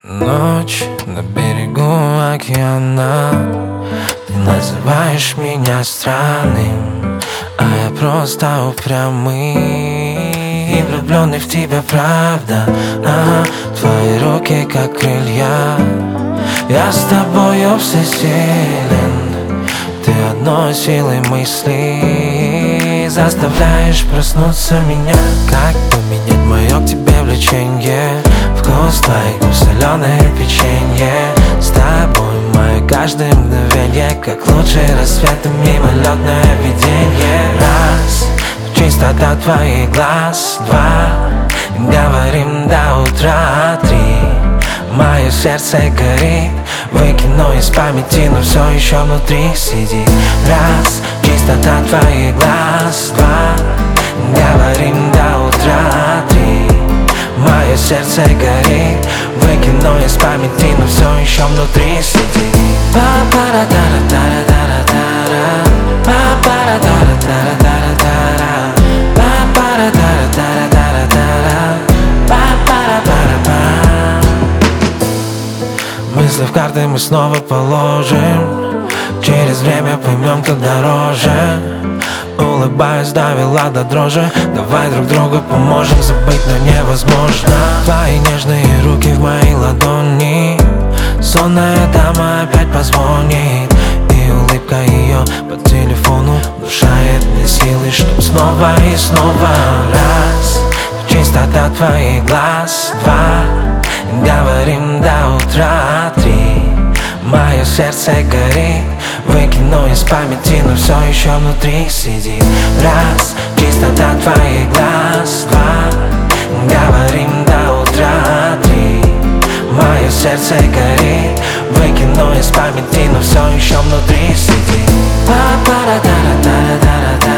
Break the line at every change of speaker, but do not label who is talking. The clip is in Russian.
Ночь на берегу океана. Ты называешь меня странным, а я просто упрямый и влюбленный в тебя, правда. Твои руки как крылья, я с тобою всесилен. Ты одной силой мысли заставляешь проснуться меня. Как поменять мое к тебе влеченье? Вкус твоих губ, соленое печенье. С тобой мое каждое мгновенье, как лучший рассвет и мимолетное видение. Раз, чистота твоих глаз. Два, говорим до утра. Три, мое сердце горит. Выкину из памяти, но все еще внутри сидит. Раз, чистота твоих глаз. Два, говорим до утра. Три, мое сердце горит. Выкину из памяти, но все еще внутри сидит. Па-пара-тара-тара-тара-тара, па-пара-тара-тара-тара-тара, па-пара-тара-тара-тара-тара, па-пара-пара-па. Мысли в карты мы снова положим, через время поймем, кто дороже. Улыбаясь, довела до дрожи. Давай друг другу поможем забыть, но невозможно. Твои нежные руки в моей ладони. Сонная дама опять позвонит, и улыбка ее по телефону внушает мне силы, чтоб снова и снова. Раз, чистота твоих глаз. Два, говорим до утра. Три, мое сердце горит. Выкину из памяти, но все еще внутри сидит. Раз, чистота твоих глаз. Два, говорим до утра. Три, мое сердце горит. Выкину из памяти, но все еще внутри сидит. Па-пара-тара-тара-тара-тара.